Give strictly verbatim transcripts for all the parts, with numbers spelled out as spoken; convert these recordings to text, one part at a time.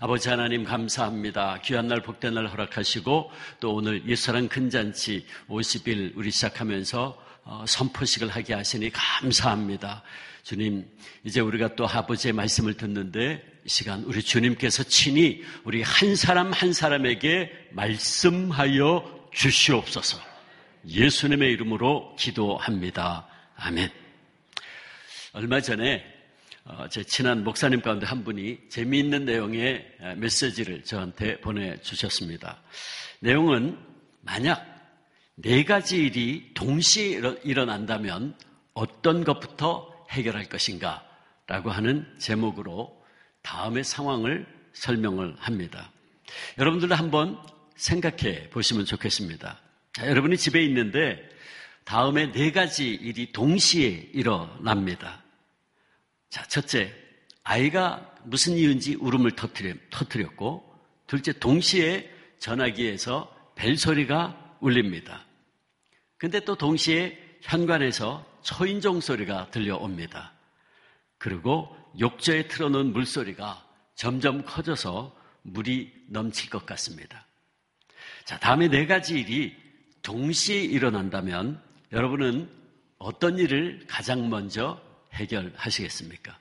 아버지 하나님 감사합니다. 귀한 날 복된 날 허락하시고 또 오늘 옛사랑 큰잔치 오십 일 우리 시작하면서 선포식을 하게 하시니 감사합니다. 주님, 이제 우리가 또 아버지의 말씀을 듣는데 이 시간 우리 주님께서 친히 우리 한 사람 한 사람에게 말씀하여 주시옵소서. 예수님의 이름으로 기도합니다. 아멘. 얼마 전에 제 친한 목사님 가운데 한 분이 재미있는 내용의 메시지를 저한테 보내주셨습니다. 내용은 만약 네 가지 일이 동시에 일어난다면 어떤 것부터 해결할 것인가 라고 하는 제목으로 다음의 상황을 설명을 합니다. 여러분들도 한번 생각해 보시면 좋겠습니다. 자, 여러분이 집에 있는데 다음에 네 가지 일이 동시에 일어납니다. 자, 첫째, 아이가 무슨 이유인지 울음을 터뜨렸고, 둘째, 동시에 전화기에서 벨소리가 울립니다. 근데 또 동시에 현관에서 초인종 소리가 들려옵니다. 그리고 욕조에 틀어놓은 물소리가 점점 커져서 물이 넘칠 것 같습니다. 자, 다음에 네 가지 일이 동시에 일어난다면 여러분은 어떤 일을 가장 먼저 해결하시겠습니까?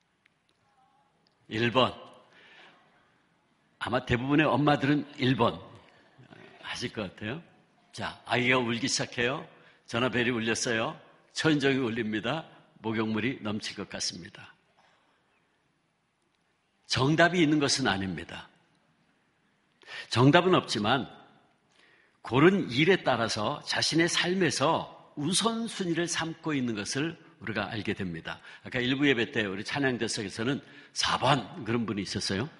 일 번. 아마 대부분의 엄마들은 일 번 하실 것 같아요. 자, 아이가 울기 시작해요. 전화벨이 울렸어요. 초인종이 울립니다. 목욕물이 넘칠 것 같습니다. 정답이 있는 것은 아닙니다. 정답은 없지만 고른 일에 따라서 자신의 삶에서 우선순위를 삼고 있는 것을 우리가 알게 됩니다. 아까 일부 예배 때 우리 찬양대석에서는 사 번 그런 분이 있었어요.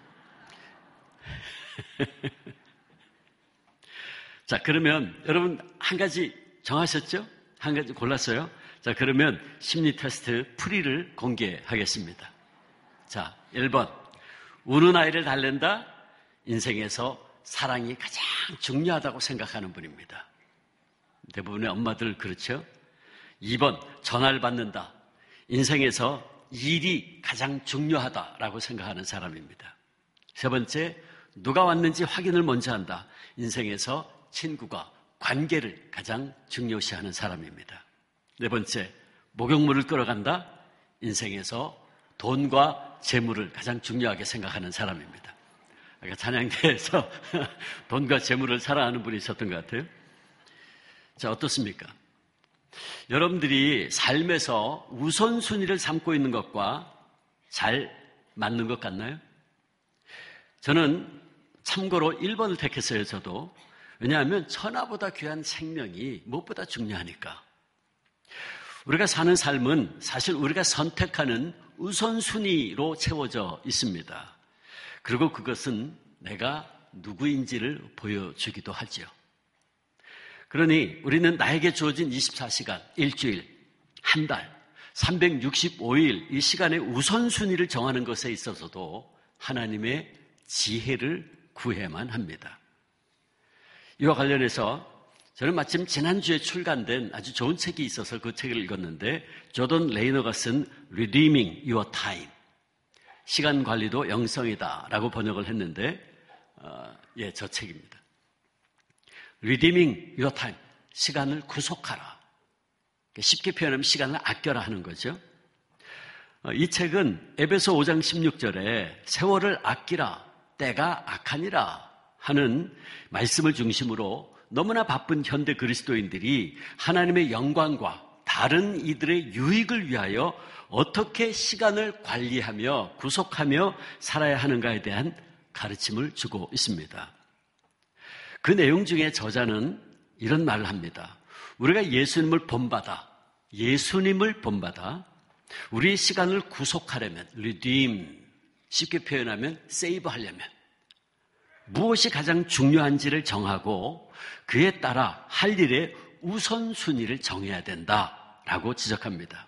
자, 그러면 여러분 한 가지 정하셨죠? 한 가지 골랐어요? 자, 그러면 심리 테스트 풀이를 공개하겠습니다. 자, 일 번. 우는 아이를 달랜다? 인생에서 사랑이 가장 중요하다고 생각하는 분입니다. 대부분의 엄마들 그렇죠? 이 번. 전화를 받는다. 인생에서 일이 가장 중요하다라고 생각하는 사람입니다. 세 번째. 누가 왔는지 확인을 먼저 한다. 인생에서 친구가 관계를 가장 중요시하는 사람입니다. 네 번째, 목욕물을 끌어간다. 인생에서 돈과 재물을 가장 중요하게 생각하는 사람입니다. 아까 찬양대에서 돈과 재물을 사랑하는 분이 있었던 것 같아요. 자, 어떻습니까? 여러분들이 삶에서 우선순위를 삼고 있는 것과 잘 맞는 것 같나요? 저는 참고로 일 번을 택했어요, 저도. 왜냐하면 천하보다 귀한 생명이 무엇보다 중요하니까. 우리가 사는 삶은 사실 우리가 선택하는 우선순위로 채워져 있습니다. 그리고 그것은 내가 누구인지를 보여주기도 하죠. 그러니 우리는 나에게 주어진 이십사 시간, 일주일, 한 달, 삼백육십오 일 이 시간의 우선순위를 정하는 것에 있어서도 하나님의 지혜를 구해야만 합니다. 이와 관련해서 저는 마침 지난주에 출간된 아주 좋은 책이 있어서 그 책을 읽었는데 조던 레이너가 쓴 Redeeming Your Time, 시간 관리도 영성이다 라고 번역을 했는데 어, 예, 저 책입니다. Redeeming Your Time, 시간을 구속하라. 쉽게 표현하면 시간을 아껴라 하는 거죠. 어, 이 책은 에베소 오 장 십육 절에 세월을 아끼라, 때가 악하니라 하는 말씀을 중심으로 너무나 바쁜 현대 그리스도인들이 하나님의 영광과 다른 이들의 유익을 위하여 어떻게 시간을 관리하며 구속하며 살아야 하는가에 대한 가르침을 주고 있습니다. 그 내용 중에 저자는 이런 말을 합니다. 우리가 예수님을 본받아, 예수님을 본받아 우리의 시간을 구속하려면, redeem, 쉽게 표현하면 세이브 하려면 무엇이 가장 중요한지를 정하고 그에 따라 할 일의 우선순위를 정해야 된다라고 지적합니다.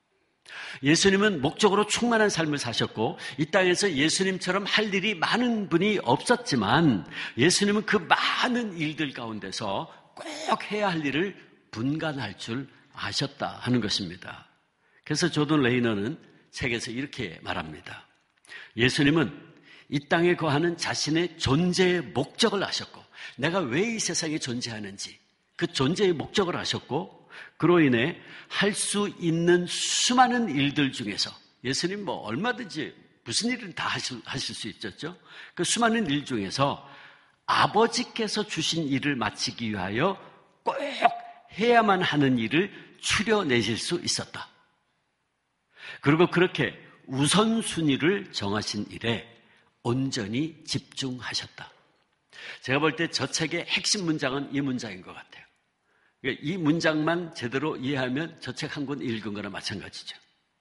예수님은 목적으로 충만한 삶을 사셨고 이 땅에서 예수님처럼 할 일이 많은 분이 없었지만 예수님은 그 많은 일들 가운데서 꼭 해야 할 일을 분간할 줄 아셨다 하는 것입니다. 그래서 조던 레이너는 책에서 이렇게 말합니다. 예수님은 이 땅에 거하는 자신의 존재의 목적을 아셨고 내가 왜 이 세상에 존재하는지 그 존재의 목적을 아셨고 그로 인해 할 수 있는 수많은 일들 중에서 예수님 뭐 얼마든지 무슨 일은 다 하실, 하실 수 있었죠. 그 수많은 일 중에서 아버지께서 주신 일을 마치기 위하여 꼭 해야만 하는 일을 추려내실 수 있었다. 그리고 그렇게 우선순위를 정하신 일에 온전히 집중하셨다. 제가 볼 때 저 책의 핵심 문장은 이 문장인 것 같아요. 이 문장만 제대로 이해하면 저 책 한 권 읽은 거나 마찬가지죠.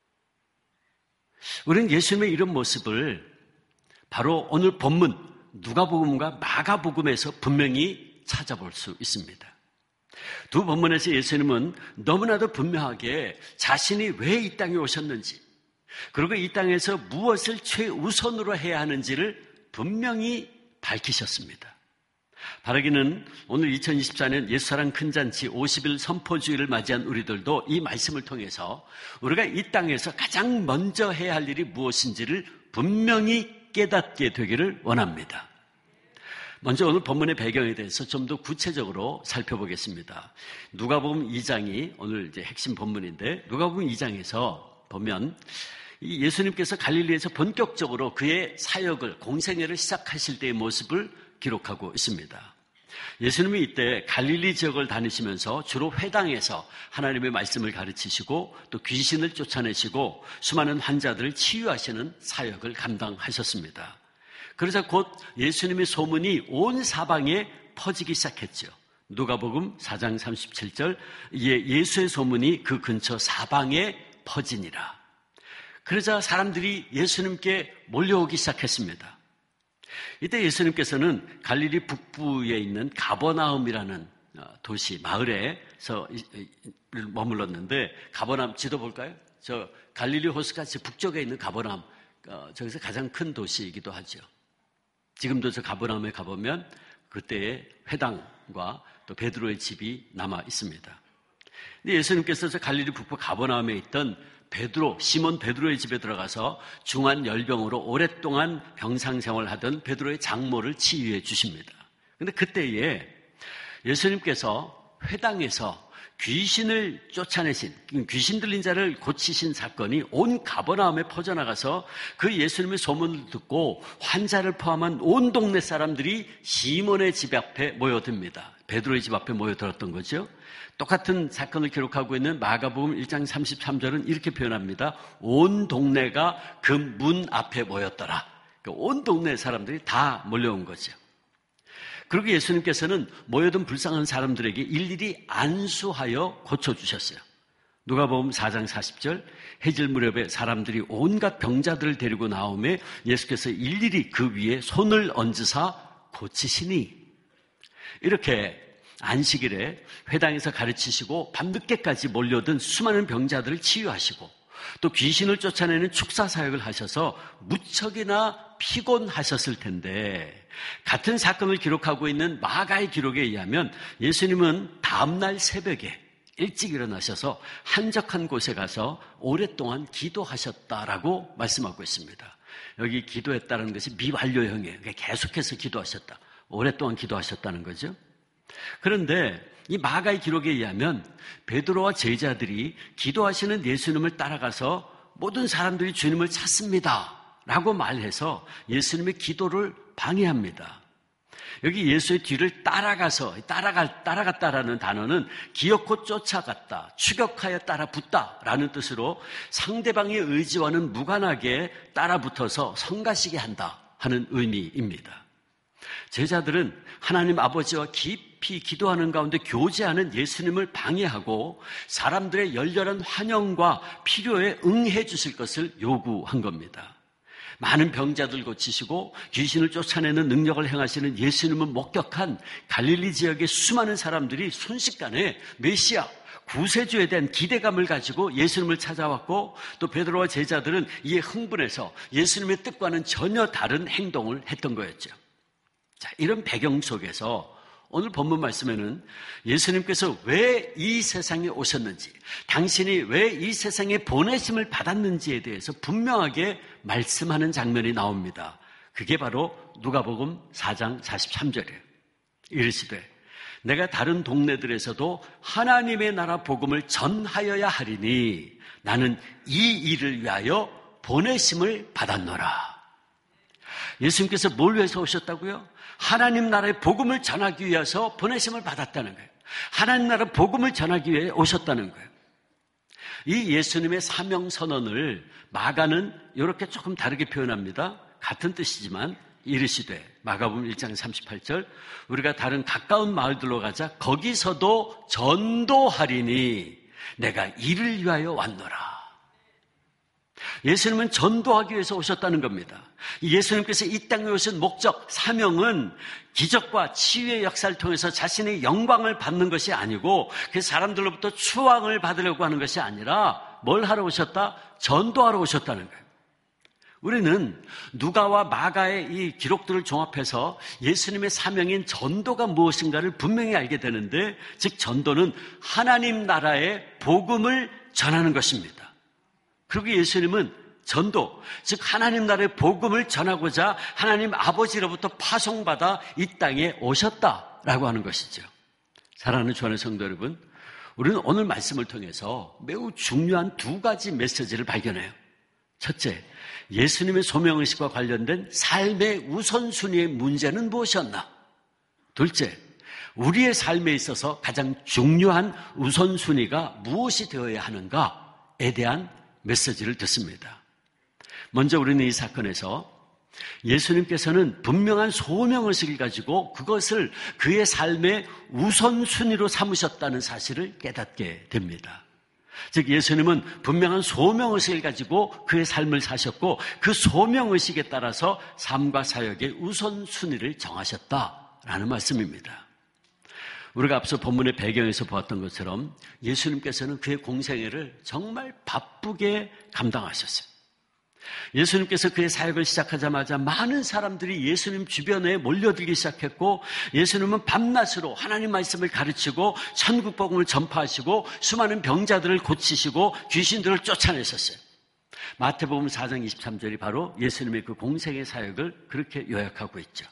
우리는 예수님의 이런 모습을 바로 오늘 본문 누가복음과 마가복음에서 분명히 찾아볼 수 있습니다. 두 본문에서 예수님은 너무나도 분명하게 자신이 왜 이 땅에 오셨는지 그리고 이 땅에서 무엇을 최우선으로 해야 하는지를 분명히 밝히셨습니다. 바라기는 오늘 이천이십사 년 예수사랑 큰잔치 오십 일 선포주의를 맞이한 우리들도 이 말씀을 통해서 우리가 이 땅에서 가장 먼저 해야 할 일이 무엇인지를 분명히 깨닫게 되기를 원합니다. 먼저 오늘 본문의 배경에 대해서 좀 더 구체적으로 살펴보겠습니다. 누가복음 이 장이 오늘 이제 핵심 본문인데 누가복음 이 장에서 보면 이 예수님께서 갈릴리에서 본격적으로 그의 사역을 공생애를 시작하실 때의 모습을 기록하고 있습니다. 예수님이 이때 갈릴리 지역을 다니시면서 주로 회당에서 하나님의 말씀을 가르치시고 또 귀신을 쫓아내시고 수많은 환자들을 치유하시는 사역을 감당하셨습니다. 그래서 곧 예수님의 소문이 온 사방에 퍼지기 시작했죠. 누가복음 사 장 삼십칠 절 예수의 소문이 그 근처 사방에 퍼지니라. 그러자 사람들이 예수님께 몰려오기 시작했습니다. 이때 예수님께서는 갈릴리 북부에 있는 가버나움이라는 도시, 마을에서 머물렀는데 가버나움 지도 볼까요? 저 갈릴리 호수같이 북쪽에 있는 가버나움, 저기서 가장 큰 도시이기도 하죠. 지금도 저 가버나움에 가보면 그때의 회당과 또 베드로의 집이 남아 있습니다. 근데 예수님께서 저 갈릴리 북부 가버나움에 있던 베드로, 시몬 베드로의 집에 들어가서 중한 열병으로 오랫동안 병상 생활하던 베드로의 장모를 치유해 주십니다. 그런데 그때에 예수님께서 회당에서 귀신을 쫓아내신, 귀신 들린 자를 고치신 사건이 온 가버나움에 퍼져나가서 그 예수님의 소문을 듣고 환자를 포함한 온 동네 사람들이 시몬의 집 앞에 모여듭니다. 베드로의 집 앞에 모여들었던 거죠. 똑같은 사건을 기록하고 있는 마가복음 일 장 삼십삼 절은 이렇게 표현합니다. 온 동네가 그 문 앞에 모였더라. 온 동네 사람들이 다 몰려온 거죠. 그리고 예수님께서는 모여든 불쌍한 사람들에게 일일이 안수하여 고쳐주셨어요. 누가복음 사 장 사십 절 해질 무렵에 사람들이 온갖 병자들을 데리고 나오매 예수께서 일일이 그 위에 손을 얹으사 고치시니 이렇게 안식일에 회당에서 가르치시고 밤늦게까지 몰려든 수많은 병자들을 치유하시고 또 귀신을 쫓아내는 축사 사역을 하셔서 무척이나 피곤하셨을 텐데 같은 사건을 기록하고 있는 마가의 기록에 의하면 예수님은 다음날 새벽에 일찍 일어나셔서 한적한 곳에 가서 오랫동안 기도하셨다라고 말씀하고 있습니다. 여기 기도했다는 것이 미완료형이에요. 계속해서 기도하셨다. 오랫동안 기도하셨다는 거죠. 그런데 이 마가의 기록에 의하면 베드로와 제자들이 기도하시는 예수님을 따라가서 모든 사람들이 주님을 찾습니다 라고 말해서 예수님의 기도를 방해합니다. 여기 예수의 뒤를 따라가서 따라가, 따라갔다라는 단어는 기어코 쫓아갔다, 추격하여 따라붙다라는 뜻으로 상대방의 의지와는 무관하게 따라붙어서 성가시게 한다 하는 의미입니다. 제자들은 하나님 아버지와 깊이 기도하는 가운데 교제하는 예수님을 방해하고 사람들의 열렬한 환영과 필요에 응해 주실 것을 요구한 겁니다. 많은 병자들 고치시고 귀신을 쫓아내는 능력을 행하시는 예수님을 목격한 갈릴리 지역의 수많은 사람들이 순식간에 메시아, 구세주에 대한 기대감을 가지고 예수님을 찾아왔고 또 베드로와 제자들은 이에 흥분해서 예수님의 뜻과는 전혀 다른 행동을 했던 거였죠. 자, 이런 배경 속에서 오늘 본문 말씀에는 예수님께서 왜 이 세상에 오셨는지, 당신이 왜 이 세상에 보내심을 받았는지에 대해서 분명하게 말씀하는 장면이 나옵니다. 그게 바로 누가복음 사 장 사십삼 절이에요. 이르시되 내가 다른 동네들에서도 하나님의 나라 복음을 전하여야 하리니 나는 이 일을 위하여 보내심을 받았노라. 예수님께서 뭘 위해서 오셨다고요? 하나님 나라의 복음을 전하기 위해서 보내심을 받았다는 거예요. 하나님 나라 복음을 전하기 위해 오셨다는 거예요. 이 예수님의 사명 선언을 마가는 이렇게 조금 다르게 표현합니다. 같은 뜻이지만 이르시되 마가복음 일 장 삼십팔 절 우리가 다른 가까운 마을들로 가자 거기서도 전도하리니 내가 이를 위하여 왔노라. 예수님은 전도하기 위해서 오셨다는 겁니다. 예수님께서 이 땅에 오신 목적, 사명은 기적과 치유의 역사를 통해서 자신의 영광을 받는 것이 아니고 그 사람들로부터 추앙을 받으려고 하는 것이 아니라 뭘 하러 오셨다? 전도하러 오셨다는 거예요. 우리는 누가와 마가의 이 기록들을 종합해서 예수님의 사명인 전도가 무엇인가를 분명히 알게 되는데, 즉 전도는 하나님 나라의 복음을 전하는 것입니다. 그리고 예수님은 전도, 즉 하나님 나라의 복음을 전하고자 하나님 아버지로부터 파송받아 이 땅에 오셨다라고 하는 것이죠. 사랑하는 주 안의 성도 여러분, 우리는 오늘 말씀을 통해서 매우 중요한 두 가지 메시지를 발견해요. 첫째, 예수님의 소명의식과 관련된 삶의 우선순위의 문제는 무엇이었나? 둘째, 우리의 삶에 있어서 가장 중요한 우선순위가 무엇이 되어야 하는가에 대한 메시지를 듣습니다. 먼저 우리는 이 사건에서 예수님께서는 분명한 소명의식을 가지고 그것을 그의 삶의 우선순위로 삼으셨다는 사실을 깨닫게 됩니다. 즉 예수님은 분명한 소명의식을 가지고 그의 삶을 사셨고 그 소명의식에 따라서 삶과 사역의 우선순위를 정하셨다라는 말씀입니다. 우리가 앞서 본문의 배경에서 보았던 것처럼 예수님께서는 그의 공생애를 정말 바쁘게 감당하셨어요. 예수님께서 그의 사역을 시작하자마자 많은 사람들이 예수님 주변에 몰려들기 시작했고, 예수님은 밤낮으로 하나님 말씀을 가르치고 천국 복음을 전파하시고 수많은 병자들을 고치시고 귀신들을 쫓아내셨어요. 마태복음 사 장 이십삼 절이 바로 예수님의 그 공생의 사역을 그렇게 요약하고 있죠.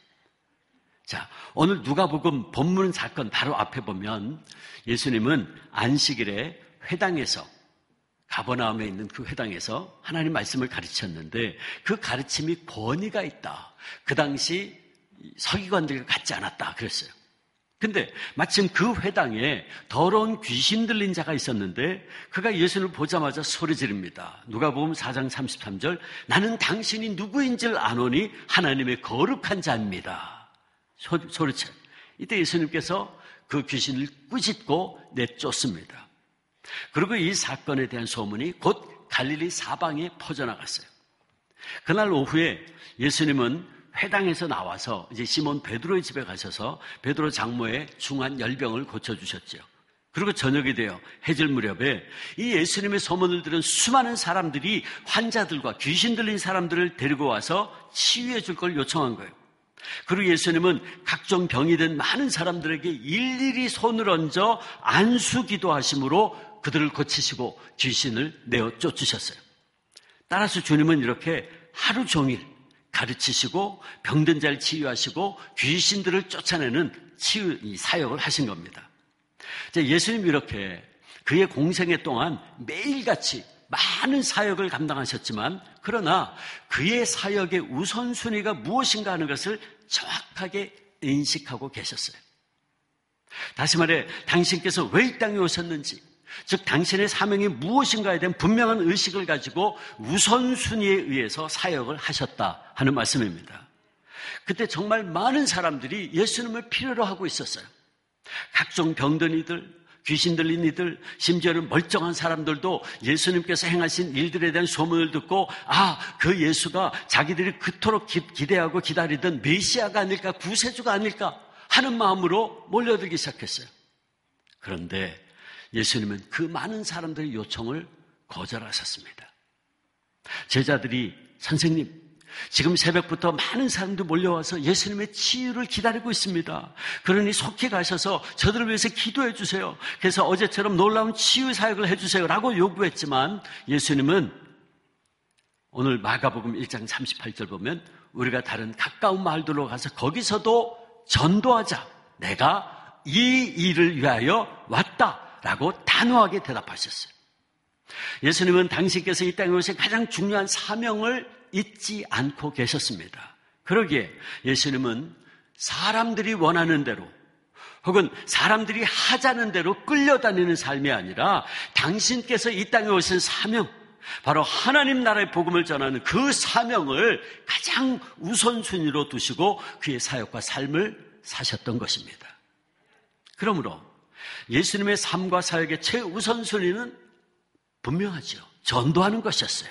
자, 오늘 누가복음 본문 사건 바로 앞에 보면 예수님은 안식일에 회당에서, 가버나움에 있는 그 회당에서 하나님 말씀을 가르쳤는데 그 가르침이 권위가 있다. 그 당시 서기관들과 같지 않았다 그랬어요. 근데 마침 그 회당에 더러운 귀신 들린 자가 있었는데 그가 예수님을 보자마자 소리 지릅니다. 누가복음 사 장 삼십삼 절 나는 당신이 누구인지를 아노니 하나님의 거룩한 자입니다. 소, 소리쳐. 이때 예수님께서 그 귀신을 꾸짖고 내쫓습니다. 그리고 이 사건에 대한 소문이 곧 갈릴리 사방에 퍼져나갔어요. 그날 오후에 예수님은 회당에서 나와서 이제 시몬 베드로의 집에 가셔서 베드로 장모의 중한 열병을 고쳐주셨죠. 그리고 저녁이 되어 해질 무렵에 이 예수님의 소문을 들은 수많은 사람들이 환자들과 귀신 들린 사람들을 데리고 와서 치유해 줄 걸 요청한 거예요. 그리고 예수님은 각종 병이 든 많은 사람들에게 일일이 손을 얹어 안수 기도하심으로 그들을 고치시고 귀신을 내어 쫓으셨어요. 따라서 주님은 이렇게 하루 종일 가르치시고 병든 자를 치유하시고 귀신들을 쫓아내는 치유 사역을 하신 겁니다. 예수님이 이렇게 그의 공생애 동안 매일같이 많은 사역을 감당하셨지만 그러나 그의 사역의 우선순위가 무엇인가 하는 것을 정확하게 인식하고 계셨어요. 다시 말해 당신께서 왜 이 땅에 오셨는지, 즉 당신의 사명이 무엇인가에 대한 분명한 의식을 가지고 우선순위에 의해서 사역을 하셨다 하는 말씀입니다. 그때 정말 많은 사람들이 예수님을 필요로 하고 있었어요. 각종 병든 이들, 귀신 들린 이들, 심지어는 멀쩡한 사람들도 예수님께서 행하신 일들에 대한 소문을 듣고 아, 그 예수가 자기들이 그토록 기, 기대하고 기다리던 메시아가 아닐까, 구세주가 아닐까 하는 마음으로 몰려들기 시작했어요. 그런데 예수님은 그 많은 사람들의 요청을 거절하셨습니다. 제자들이 선생님, 지금 새벽부터 많은 사람들이 몰려와서 예수님의 치유를 기다리고 있습니다. 그러니 속히 가셔서 저들을 위해서 기도해 주세요. 그래서 어제처럼 놀라운 치유 사역을 해 주세요 라고 요구했지만 예수님은 오늘 마가복음 일 장 삼십팔 절 보면 우리가 다른 가까운 마을들로 가서 거기서도 전도하자. 내가 이 일을 위하여 왔다라고 단호하게 대답하셨어요. 예수님은 당신께서 이 땅에 오신 가장 중요한 사명을 잊지 않고 계셨습니다. 그러기에 예수님은 사람들이 원하는 대로 혹은 사람들이 하자는 대로 끌려다니는 삶이 아니라 당신께서 이 땅에 오신 사명, 바로 하나님 나라의 복음을 전하는 그 사명을 가장 우선순위로 두시고 그의 사역과 삶을 사셨던 것입니다. 그러므로 예수님의 삶과 사역의 최우선순위는 분명하죠. 전도하는 것이었어요.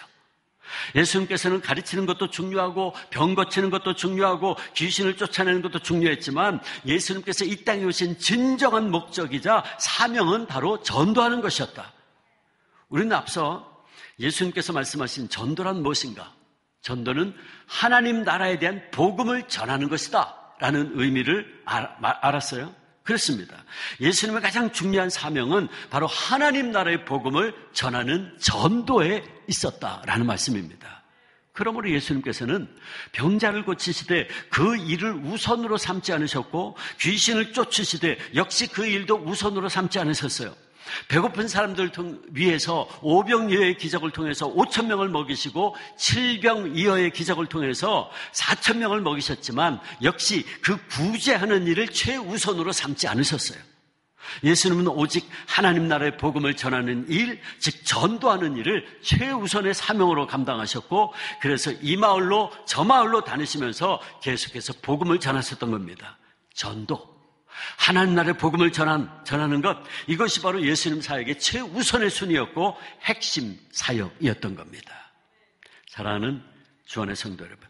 예수님께서는 가르치는 것도 중요하고 병 고치는 것도 중요하고 귀신을 쫓아내는 것도 중요했지만 예수님께서 이 땅에 오신 진정한 목적이자 사명은 바로 전도하는 것이었다. 우리는 앞서 예수님께서 말씀하신 전도란 무엇인가? 전도는 하나님 나라에 대한 복음을 전하는 것이다 라는 의미를 알았어요. 그렇습니다. 예수님의 가장 중요한 사명은 바로 하나님 나라의 복음을 전하는 전도에 있었다라는 말씀입니다. 그러므로 예수님께서는 병자를 고치시되 그 일을 우선으로 삼지 않으셨고 귀신을 쫓으시되 역시 그 일도 우선으로 삼지 않으셨어요. 배고픈 사람들 위해서 오병이어의 기적을 통해서 오천 명을 먹이시고 칠병이어의 기적을 통해서 사천 명을 먹이셨지만 역시 그 구제하는 일을 최우선으로 삼지 않으셨어요. 예수님은 오직 하나님 나라의 복음을 전하는 일, 즉 전도하는 일을 최우선의 사명으로 감당하셨고 그래서 이 마을로 저 마을로 다니시면서 계속해서 복음을 전하셨던 겁니다. 전도. 하나님 나라의 복음을 전한, 전하는 것, 이것이 바로 예수님 사역의 최우선의 순위였고 핵심 사역이었던 겁니다. 사랑하는 주 안의 성도 여러분,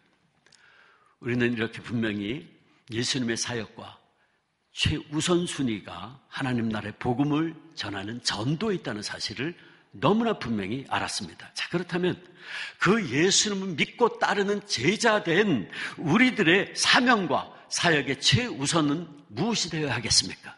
우리는 이렇게 분명히 예수님의 사역과 최우선 순위가 하나님 나라의 복음을 전하는 전도에 있다는 사실을 너무나 분명히 알았습니다. 자, 그렇다면 그 예수님을 믿고 따르는 제자된 우리들의 사명과 사역의 최우선은 무엇이 되어야 하겠습니까?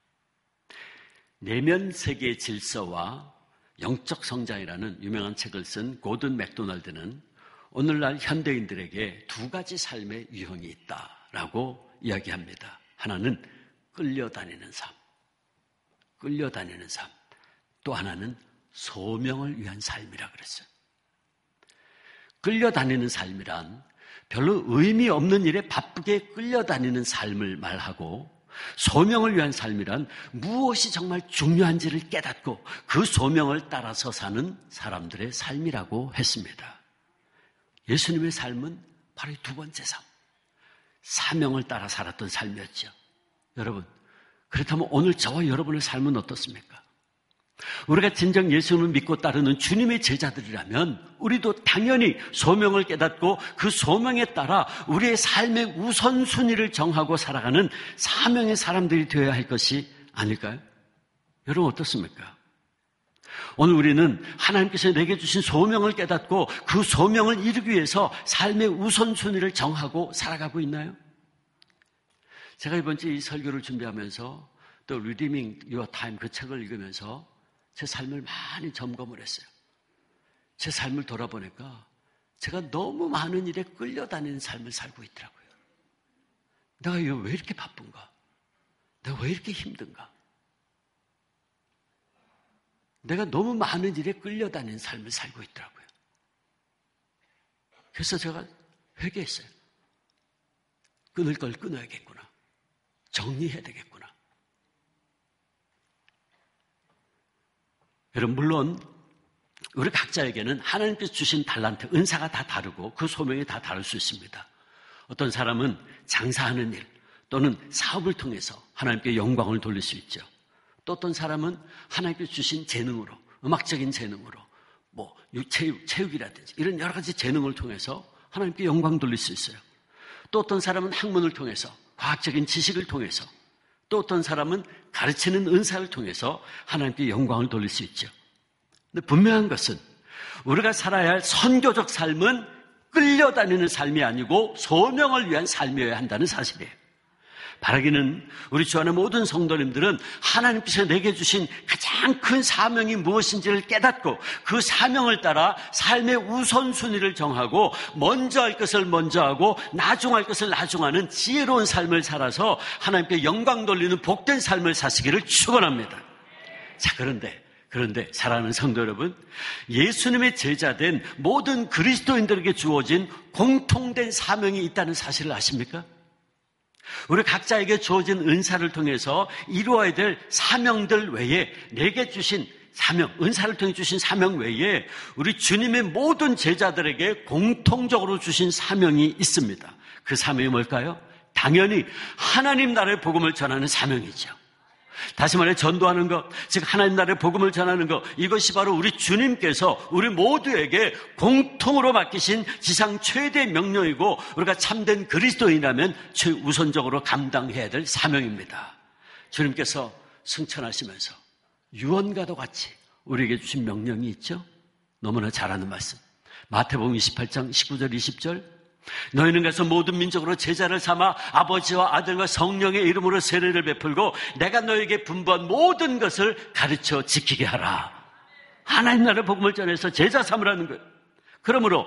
내면 세계의 질서와 영적 성장이라는 유명한 책을 쓴 고든 맥도날드는 오늘날 현대인들에게 두 가지 삶의 유형이 있다라고 이야기합니다. 하나는 끌려다니는 삶, 끌려다니는 삶. 또 하나는 소명을 위한 삶이라 그랬어요. 끌려다니는 삶이란 별로 의미 없는 일에 바쁘게 끌려다니는 삶을 말하고 소명을 위한 삶이란 무엇이 정말 중요한지를 깨닫고 그 소명을 따라서 사는 사람들의 삶이라고 했습니다. 예수님의 삶은 바로 이 두 번째 삶, 사명을 따라 살았던 삶이었죠. 여러분, 그렇다면 오늘 저와 여러분의 삶은 어떻습니까? 우리가 진정 예수님을 믿고 따르는 주님의 제자들이라면 우리도 당연히 소명을 깨닫고 그 소명에 따라 우리의 삶의 우선순위를 정하고 살아가는 사명의 사람들이 되어야 할 것이 아닐까요? 여러분 어떻습니까? 오늘 우리는 하나님께서 내게 주신 소명을 깨닫고 그 소명을 이루기 위해서 삶의 우선순위를 정하고 살아가고 있나요? 제가 이번 주에 이 설교를 준비하면서 또 Redeeming Your Time 그 책을 읽으면서 제 삶을 많이 점검을 했어요. 제 삶을 돌아보니까 제가 너무 많은 일에 끌려다니는 삶을 살고 있더라고요. 내가 이거 왜 이렇게 바쁜가? 내가 왜 이렇게 힘든가? 내가 너무 많은 일에 끌려다니는 삶을 살고 있더라고요. 그래서 제가 회개했어요. 끊을 걸 끊어야겠구나. 정리해야 되겠구나. 여러분, 물론 우리 각자에게는 하나님께서 주신 달란트, 은사가 다 다르고 그 소명이 다 다를 수 있습니다. 어떤 사람은 장사하는 일 또는 사업을 통해서 하나님께 영광을 돌릴 수 있죠. 또 어떤 사람은 하나님께서 주신 재능으로, 음악적인 재능으로, 뭐 체육, 체육이라든지 이런 여러 가지 재능을 통해서 하나님께 영광 돌릴 수 있어요. 또 어떤 사람은 학문을 통해서, 과학적인 지식을 통해서, 또 어떤 사람은 가르치는 은사를 통해서 하나님께 영광을 돌릴 수 있죠. 근데 분명한 것은 우리가 살아야 할 선교적 삶은 끌려다니는 삶이 아니고 소명을 위한 삶이어야 한다는 사실이에요. 바라기는 우리 주 안의 모든 성도님들은 하나님께서 내게 주신 가장 큰 사명이 무엇인지를 깨닫고 그 사명을 따라 삶의 우선순위를 정하고 먼저 할 것을 먼저 하고 나중할 것을 나중하는 지혜로운 삶을 살아서 하나님께 영광 돌리는 복된 삶을 사시기를 축원합니다. 자, 그런데 그런데 사랑하는 성도 여러분, 예수님의 제자된 모든 그리스도인들에게 주어진 공통된 사명이 있다는 사실을 아십니까? 우리 각자에게 주어진 은사를 통해서 이루어야 될 사명들 외에 내게 주신 사명, 은사를 통해 주신 사명 외에 우리 주님의 모든 제자들에게 공통적으로 주신 사명이 있습니다. 그 사명이 뭘까요? 당연히 하나님 나라의 복음을 전하는 사명이죠. 다시 말해 전도하는 것, 즉 하나님 나라의 복음을 전하는 것, 이것이 바로 우리 주님께서 우리 모두에게 공통으로 맡기신 지상 최대 명령이고 우리가 참된 그리스도인이라면 최우선적으로 감당해야 될 사명입니다. 주님께서 승천하시면서 유언과도 같이 우리에게 주신 명령이 있죠. 너무나 잘 아는 말씀, 마태복음 이십팔 장 십구 절 이십 절, 너희는 가서 모든 민족으로 제자를 삼아 아버지와 아들과 성령의 이름으로 세례를 베풀고 내가 너에게 분부한 모든 것을 가르쳐 지키게 하라. 하나님 나라의 복음을 전해서 제자 삼으라는 거예요. 그러므로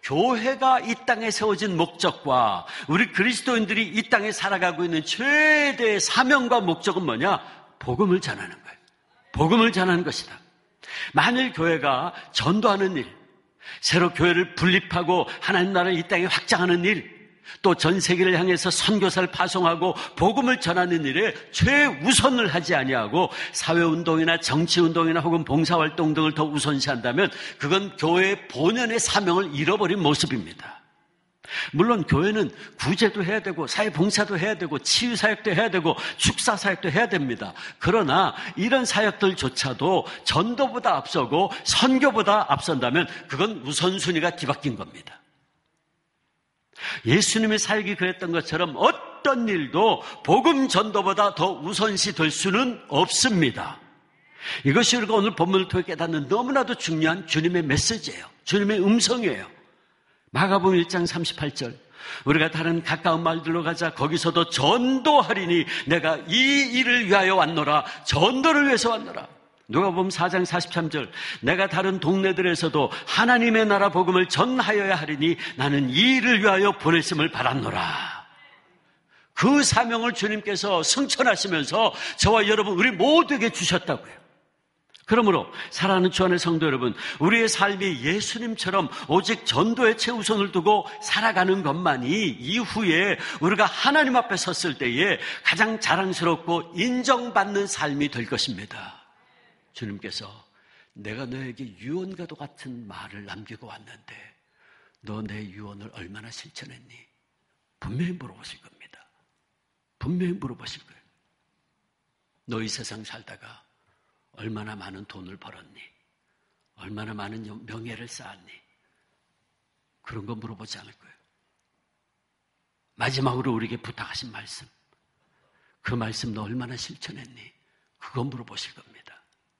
교회가 이 땅에 세워진 목적과 우리 그리스도인들이 이 땅에 살아가고 있는 최대의 사명과 목적은 뭐냐? 복음을 전하는 거예요. 복음을 전하는 것이다. 만일 교회가 전도하는 일, 새로 교회를 분립하고 하나님 나라를 이 땅에 확장하는 일, 또 전 세계를 향해서 선교사를 파송하고 복음을 전하는 일에 최우선을 하지 아니하고 사회운동이나 정치운동이나 혹은 봉사활동 등을 더 우선시한다면 그건 교회의 본연의 사명을 잃어버린 모습입니다. 물론 교회는 구제도 해야 되고 사회봉사도 해야 되고 치유사역도 해야 되고 축사사역도 해야 됩니다. 그러나 이런 사역들조차도 전도보다 앞서고 선교보다 앞선다면 그건 우선순위가 뒤바뀐 겁니다. 예수님의 사역이 그랬던 것처럼 어떤 일도 복음 전도보다 더 우선시 될 수는 없습니다. 이것이 우리가 오늘 본문을 통해 깨닫는 너무나도 중요한 주님의 메시지예요. 주님의 음성이에요. 마가복음 일 장 삼십팔 절, 우리가 다른 가까운 마을들로 가자. 거기서도 전도하리니 내가 이 일을 위하여 왔노라. 전도를 위해서 왔노라. 누가복음 사 장 사십삼 절, 내가 다른 동네들에서도 하나님의 나라 복음을 전하여야 하리니 나는 이 일을 위하여 보냈음을 받았노라. 그 사명을 주님께서 승천하시면서 저와 여러분 우리 모두에게 주셨다고요. 그러므로 사랑하는 주 안의 성도 여러분, 우리의 삶이 예수님처럼 오직 전도에 최우선을 두고 살아가는 것만이 이후에 우리가 하나님 앞에 섰을 때에 가장 자랑스럽고 인정받는 삶이 될 것입니다. 주님께서 내가 너에게 유언과도 같은 말을 남기고 왔는데 너 내 유언을 얼마나 실천했니? 분명히 물어보실 겁니다. 분명히 물어보실 거예요. 너 이 세상 살다가 얼마나 많은 돈을 벌었니? 얼마나 많은 명예를 쌓았니? 그런 거 물어보지 않을 거예요. 마지막으로 우리에게 부탁하신 말씀, 그 말씀 너 얼마나 실천했니? 그거 물어보실 겁니다.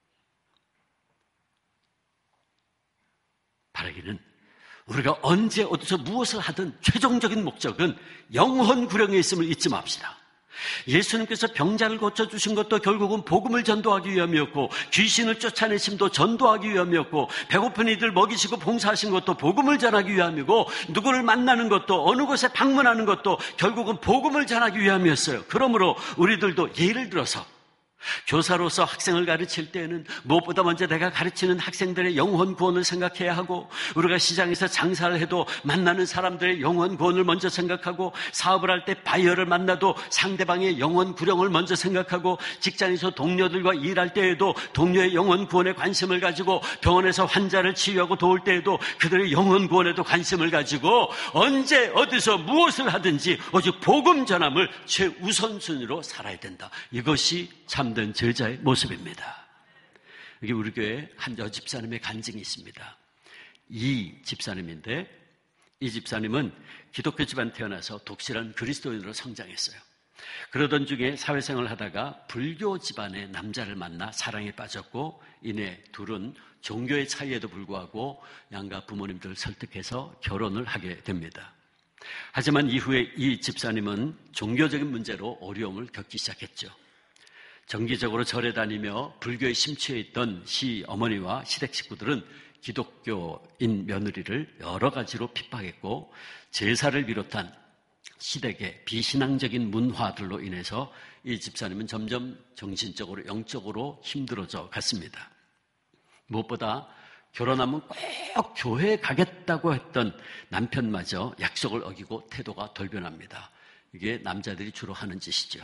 바라기는 우리가 언제 어디서 무엇을 하든 최종적인 목적은 영혼 구령에 있음을 잊지 맙시다. 예수님께서 병자를 고쳐주신 것도 결국은 복음을 전도하기 위함이었고, 귀신을 쫓아내심도 전도하기 위함이었고, 배고픈 이들 먹이시고 봉사하신 것도 복음을 전하기 위함이고, 누구를 만나는 것도 어느 곳에 방문하는 것도 결국은 복음을 전하기 위함이었어요. 그러므로 우리들도 예를 들어서 교사로서 학생을 가르칠 때에는 무엇보다 먼저 내가 가르치는 학생들의 영혼 구원을 생각해야 하고, 우리가 시장에서 장사를 해도 만나는 사람들의 영혼 구원을 먼저 생각하고, 사업을 할 때 바이어를 만나도 상대방의 영혼 구령을 먼저 생각하고, 직장에서 동료들과 일할 때에도 동료의 영혼 구원에 관심을 가지고, 병원에서 환자를 치유하고 도울 때에도 그들의 영혼 구원에도 관심을 가지고, 언제 어디서 무엇을 하든지 오직 복음 전함을 최우선순위로 살아야 된다. 이것이 참된 제자의 모습입니다. 여기 우리 교회에 한 여집사님의 간증이 있습니다. 이 집사님인데, 이 집사님은 기독교 집안 태어나서 독실한 그리스도인으로 성장했어요. 그러던 중에 사회생활을 하다가 불교 집안의 남자를 만나 사랑에 빠졌고, 이내 둘은 종교의 차이에도 불구하고 양가 부모님들을 설득해서 결혼을 하게 됩니다. 하지만 이후에 이 집사님은 종교적인 문제로 어려움을 겪기 시작했죠. 정기적으로 절에 다니며 불교에 심취해 있던 시어머니와 시댁 식구들은 기독교인 며느리를 여러 가지로 핍박했고 제사를 비롯한 시댁의 비신앙적인 문화들로 인해서 이 집사님은 점점 정신적으로 영적으로 힘들어져 갔습니다. 무엇보다 결혼하면 꼭 교회에 가겠다고 했던 남편마저 약속을 어기고 태도가 돌변합니다. 이게 남자들이 주로 하는 짓이죠.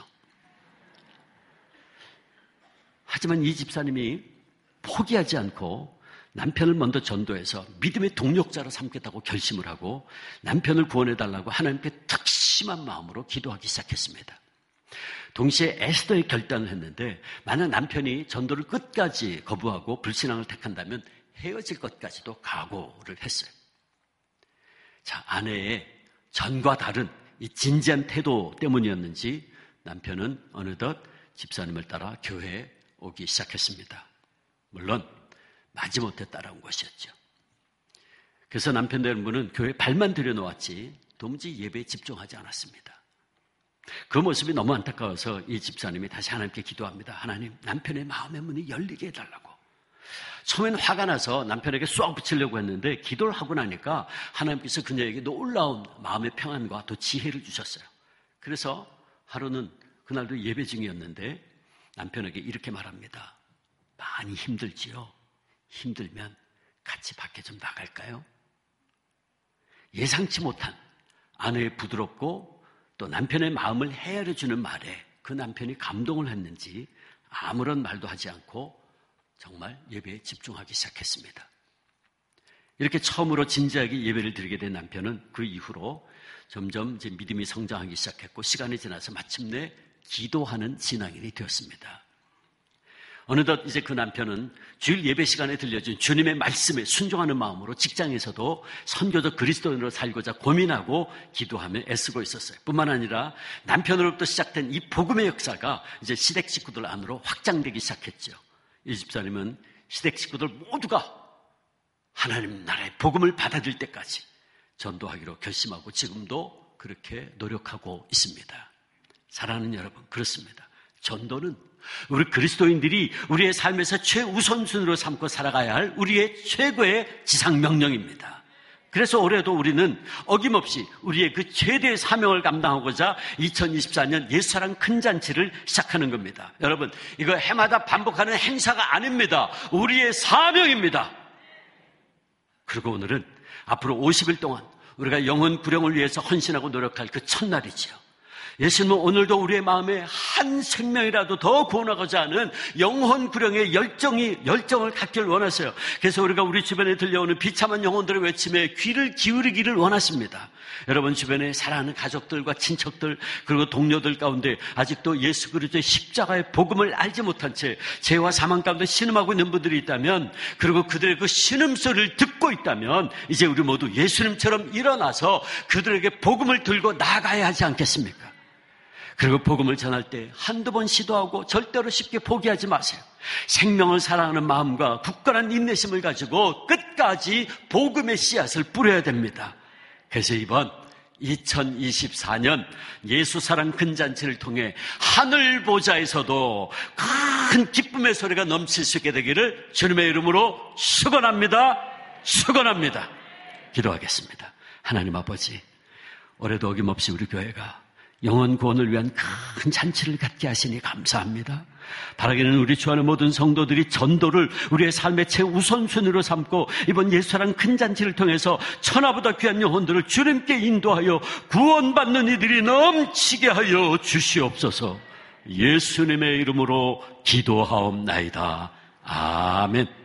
하지만 이 집사님이 포기하지 않고 남편을 먼저 전도해서 믿음의 동력자로 삼겠다고 결심을 하고 남편을 구원해달라고 하나님께 특심한 마음으로 기도하기 시작했습니다. 동시에 에스더의 결단을 했는데 만약 남편이 전도를 끝까지 거부하고 불신앙을 택한다면 헤어질 것까지도 각오를 했어요. 자, 아내의 전과 다른 이 진지한 태도 때문이었는지 남편은 어느덧 집사님을 따라 교회에 오기 시작했습니다. 물론 마지못해 따라온 것이었죠. 그래서 남편 여러분은 교회에 발만 들여놓았지 도무지 예배에 집중하지 않았습니다. 그 모습이 너무 안타까워서 이 집사님이 다시 하나님께 기도합니다. 하나님, 남편의 마음의 문이 열리게 해달라고. 처음에는 화가 나서 남편에게 쏘아 붙이려고 했는데 기도를 하고 나니까 하나님께서 그녀에게 놀라운 마음의 평안과 또 지혜를 주셨어요. 그래서 하루는 그날도 예배 중이었는데 남편에게 이렇게 말합니다. 많이 힘들지요? 힘들면 같이 밖에 좀 나갈까요? 예상치 못한 아내의 부드럽고 또 남편의 마음을 헤아려주는 말에 그 남편이 감동을 했는지 아무런 말도 하지 않고 정말 예배에 집중하기 시작했습니다. 이렇게 처음으로 진지하게 예배를 드리게 된 남편은 그 이후로 점점 이제 믿음이 성장하기 시작했고 시간이 지나서 마침내 기도하는 신앙인이 되었습니다. 어느덧 이제 그 남편은 주일 예배 시간에 들려준 주님의 말씀에 순종하는 마음으로 직장에서도 선교적 그리스도인으로 살고자 고민하고 기도하며 애쓰고 있었어요. 뿐만 아니라 남편으로부터 시작된 이 복음의 역사가 이제 시댁 식구들 안으로 확장되기 시작했죠. 이 집사님은 시댁 식구들 모두가 하나님 나라의 복음을 받아들일 때까지 전도하기로 결심하고 지금도 그렇게 노력하고 있습니다. 사랑하는 여러분, 그렇습니다. 전도는 우리 그리스도인들이 우리의 삶에서 최우선순위로 삼고 살아가야 할 우리의 최고의 지상명령입니다. 그래서 올해도 우리는 어김없이 우리의 그 최대의 사명을 감당하고자 이천이십사 년 옛사랑 큰 잔치를 시작하는 겁니다. 여러분, 이거 해마다 반복하는 행사가 아닙니다. 우리의 사명입니다. 그리고 오늘은 앞으로 오십 일 동안 우리가 영혼 구령을 위해서 헌신하고 노력할 그 첫날이지요. 예수님은 오늘도 우리의 마음에 한 생명이라도 더 구원하고자 하는 영혼 구령의 열정이, 열정을 갖기를 원하세요. 그래서 우리가 우리 주변에 들려오는 비참한 영혼들의 외침에 귀를 기울이기를 원하십니다. 여러분 주변에 사랑하는 가족들과 친척들 그리고 동료들 가운데 아직도 예수 그리스도의 십자가의 복음을 알지 못한 채 죄와 사망 가운데 신음하고 있는 분들이 있다면 그리고 그들의 그 신음소리를 듣고 있다면 이제 우리 모두 예수님처럼 일어나서 그들에게 복음을 들고 나가야 하지 않겠습니까? 그리고 복음을 전할 때 한두 번 시도하고 절대로 쉽게 포기하지 마세요. 생명을 사랑하는 마음과 굳건한 인내심을 가지고 끝까지 복음의 씨앗을 뿌려야 됩니다. 그래서 이번 이천이십사 년 예수사랑 큰잔치를 통해 하늘 보좌에서도 큰 기쁨의 소리가 넘칠 수 있게 되기를 주님의 이름으로 축원합니다. 축원합니다. 기도하겠습니다. 하나님 아버지, 올해도 어김없이 우리 교회가 영혼 구원을 위한 큰 잔치를 갖게 하시니 감사합니다. 바라기는 우리 주 안의 모든 성도들이 전도를 우리의 삶의 최우선순위로 삼고 이번 예수사랑 큰 잔치를 통해서 천하보다 귀한 영혼들을 주님께 인도하여 구원받는 이들이 넘치게 하여 주시옵소서. 예수님의 이름으로 기도하옵나이다. 아멘.